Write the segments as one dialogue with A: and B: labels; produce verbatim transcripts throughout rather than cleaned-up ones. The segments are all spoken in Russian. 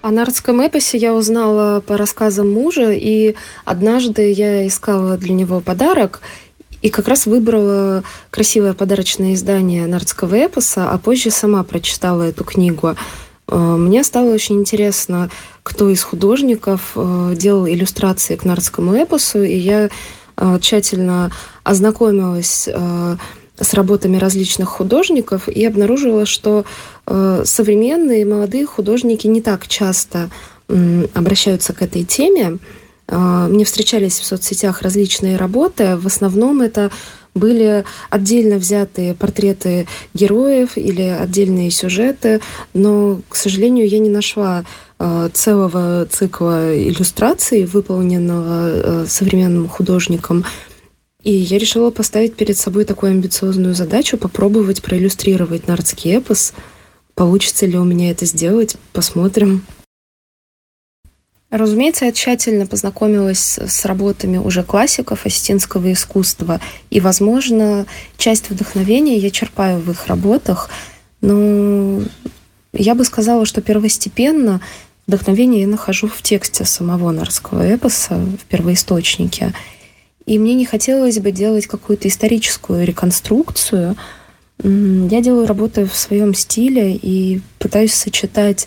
A: О нардском эпосе я узнала по рассказам мужа, и однажды я искала для него подарок, и как раз выбрала красивое подарочное издание нардского эпоса, а позже сама прочитала эту книгу. Мне стало очень интересно, кто из художников делал иллюстрации к нардскому эпосу, и я тщательно ознакомилась с работами различных художников и обнаружила, что современные молодые художники не так часто обращаются к этой теме. Мне встречались в соцсетях различные работы. В основном это были отдельно взятые портреты героев или отдельные сюжеты, но, к сожалению, я не нашла целого цикла иллюстраций, выполненного современным художником. И я решила поставить перед собой такую амбициозную задачу, попробовать проиллюстрировать нардский эпос. Получится ли у меня это сделать, посмотрим. Разумеется, я тщательно познакомилась с работами уже классиков осетинского искусства, и, возможно, часть вдохновения я черпаю в их работах, но я бы сказала, что первостепенно вдохновение я нахожу в тексте самого нардского эпоса, в первоисточнике. И мне не хотелось бы делать какую-то историческую реконструкцию. Я делаю работы в своем стиле и пытаюсь сочетать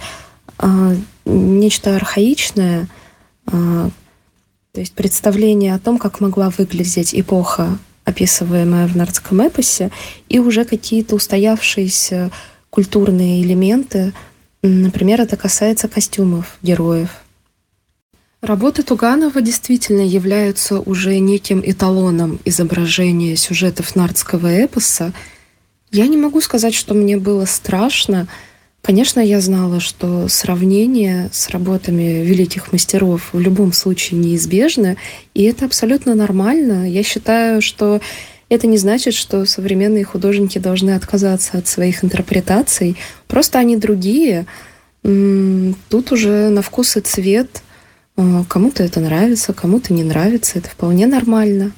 A: нечто архаичное, то есть представление о том, как могла выглядеть эпоха, описываемая в нардском эпосе, и уже какие-то устоявшиеся культурные элементы. Например, это касается костюмов героев. Работы Туганова действительно являются уже неким эталоном изображения сюжетов нардского эпоса. Я не могу сказать, что мне было страшно. Конечно, я знала, что сравнение с работами великих мастеров в любом случае неизбежно, и это абсолютно нормально. Я считаю, что это не значит, что современные художники должны отказаться от своих интерпретаций. Просто они другие. Тут уже на вкус и цвет. Кому-то это нравится, кому-то не нравится. Это вполне нормально.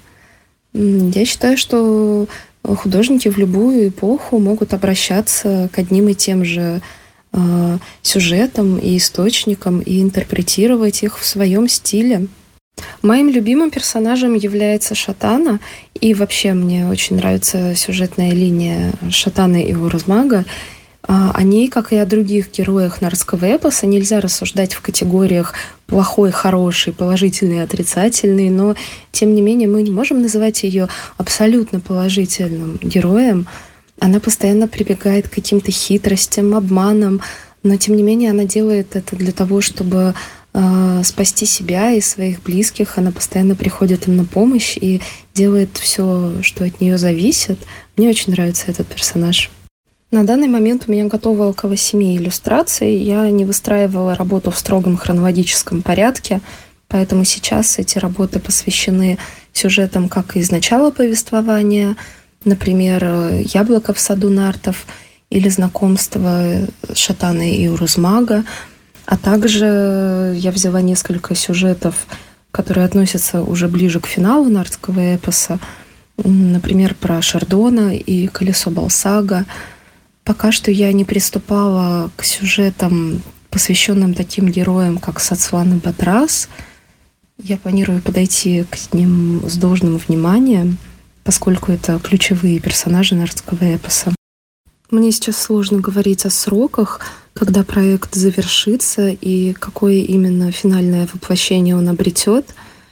A: Я считаю, что художники в любую эпоху могут обращаться к одним и тем же э, сюжетам и источникам и интерпретировать их в своем стиле. Моим любимым персонажем является Шатана, и вообще мне очень нравится сюжетная линия Шатана и Урузмага. О ней, как и о других героях нардского эпоса, нельзя рассуждать в категориях плохой, хороший, положительный, отрицательный, но, тем не менее, мы не можем называть ее абсолютно положительным героем. Она постоянно прибегает к каким-то хитростям, обманам, но, тем не менее, она делает это для того, чтобы э, спасти себя и своих близких. Она постоянно приходит им на помощь и делает все, что от нее зависит. Мне очень нравится этот персонаж. На данный момент у меня готово около семи иллюстраций. Я не выстраивала работу в строгом хронологическом порядке, поэтому сейчас эти работы посвящены сюжетам как из начала повествования, например, «Яблоко в саду нартов» или «Знакомство Шатана и Урузмага», а также я взяла несколько сюжетов, которые относятся уже ближе к финалу нардского эпоса, например, про Шардона и «Колесо Балсага». Пока что я не приступала к сюжетам, посвященным таким героям, как Сацван и Батрас. Я планирую подойти к ним с должным вниманием, поскольку это ключевые персонажи нардского эпоса. Мне сейчас сложно говорить о сроках, когда проект завершится и какое именно финальное воплощение он обретет.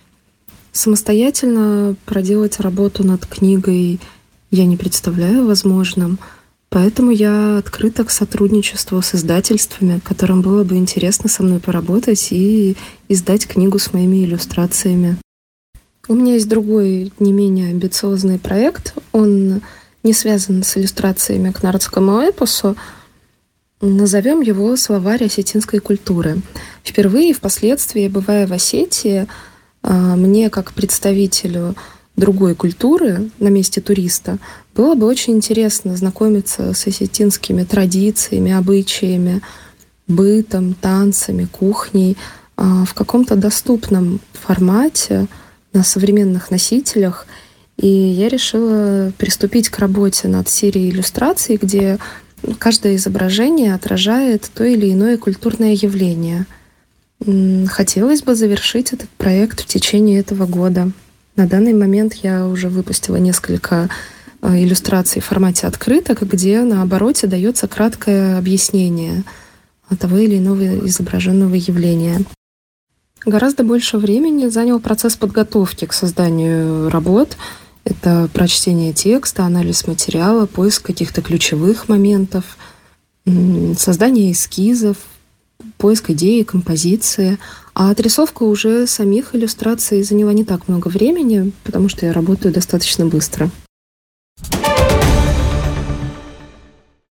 A: Самостоятельно проделать работу над книгой я не представляю возможным. Поэтому я открыта к сотрудничеству с издательствами, которым было бы интересно со мной поработать и издать книгу с моими иллюстрациями. У меня есть другой, не менее амбициозный проект. Он не связан с иллюстрациями к нардскому эпосу. Назовем его «Словарь осетинской культуры». Впервые и впоследствии, бывая в Осетии, мне, как представителю другой культуры на месте туриста, было бы очень интересно знакомиться с осетинскими традициями, обычаями, бытом, танцами, кухней в каком-то доступном формате на современных носителях. И я решила приступить к работе над серией иллюстраций, где каждое изображение отражает то или иное культурное явление – Хотелось бы завершить этот проект в течение этого года. На данный момент я уже выпустила несколько иллюстраций в формате открыток, где на обороте дается краткое объяснение того или иного изображенного явления. Гораздо больше времени занял процесс подготовки к созданию работ. Это прочтение текста, анализ материала, поиск каких-то ключевых моментов, создание эскизов, поиск идеи, композиции. А отрисовка уже самих иллюстраций заняла не так много времени, потому что я работаю достаточно быстро.